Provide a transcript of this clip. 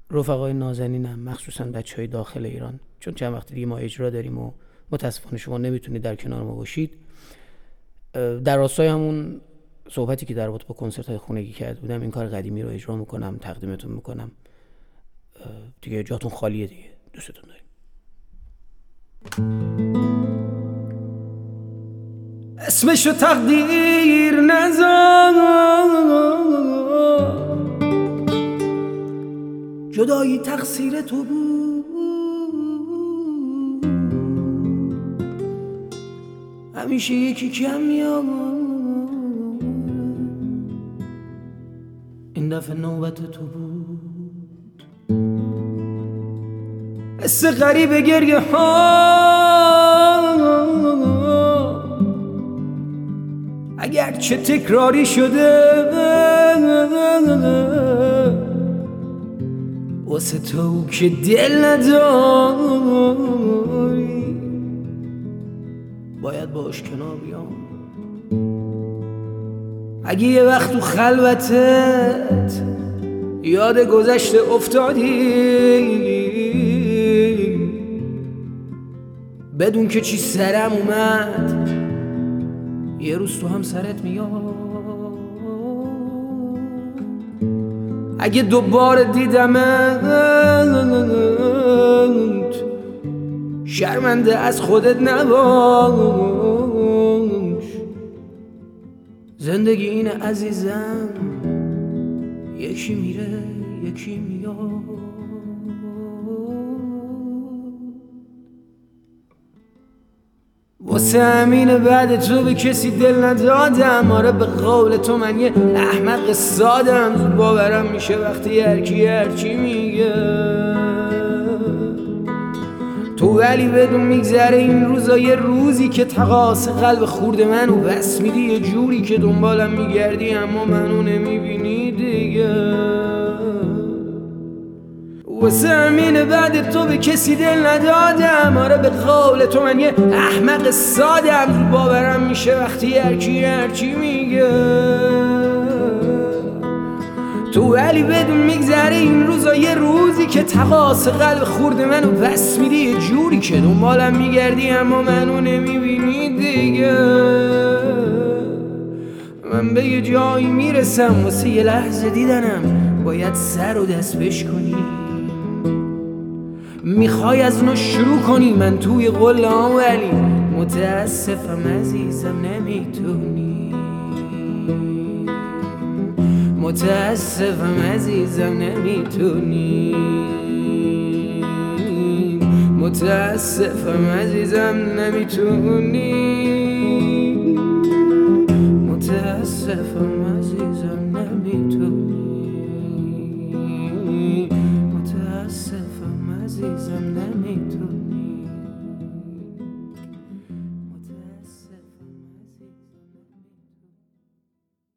رفقای نازنینم، مخصوصا بچهای داخل ایران، چون چند وقت دیگه ما اجرا داریم و متاسفانه شما نمیتونید در کنار ما باشید، در راستای همون صحبتی که در رابطه با کنسرت‌های خونگی کرده بودم، این کار قدیمی رو اجرا میکنم، تقدیمتون میکنم. دیگه جاتون خالیه دیگه. دوستتون داریم. اسمشو تقدیر نذار، جدایی تقصیر تو بود، همیشه یکی کم میاد، این دفعه نوبت تو بود. حس غریب گریه ها اگرچه تکراری شده، واسه تو که دل نداری باید باش کنار بیام. اگه یه وقت تو خلوتت یاد گذشته افتادی، بدون که چی سرم اومد یه روز تو هم سرت میاد. اگه دوباره دیدمت شرمنده از خودت نباش، زندگی اینه عزیزم، یکی میره یکی میاد. واسه همینه بعد تو به کسی دل ندادم. آره به قول تو من یه احمق سادم، زود باورم میشه وقتی هرکی میگه تو، ولی بدون میگذره این روزا یه روزی که تقاص قلب خورد منو بس میدی، یه جوری که دنبالم میگردی اما منو نمیبینی دیگه. واسه همینه بعد تو به کسی دل ندادم. آره به قول تو من یه احمق سادم، زود باورم میشه وقتی هرکی میگه تو، ولی بدون میگذره این روزا یه روزی که تقاص قلب خورد منو بس میدی، یه جوری که دنبالم میگردی اما منو نمیبینی دیگه. من به یه جایی میرسم واسه یه لحظه دیدنم، باید سر و دست بشکنی. میخوای از نو شروع کنی، من توی قله‌ام ولی متاسفم عزیزم نمیتونی، متاسفم عزیزم نمیتونی، متاسفم عزیزم نمیتونی، متاسفم عزیزم نمیتونی.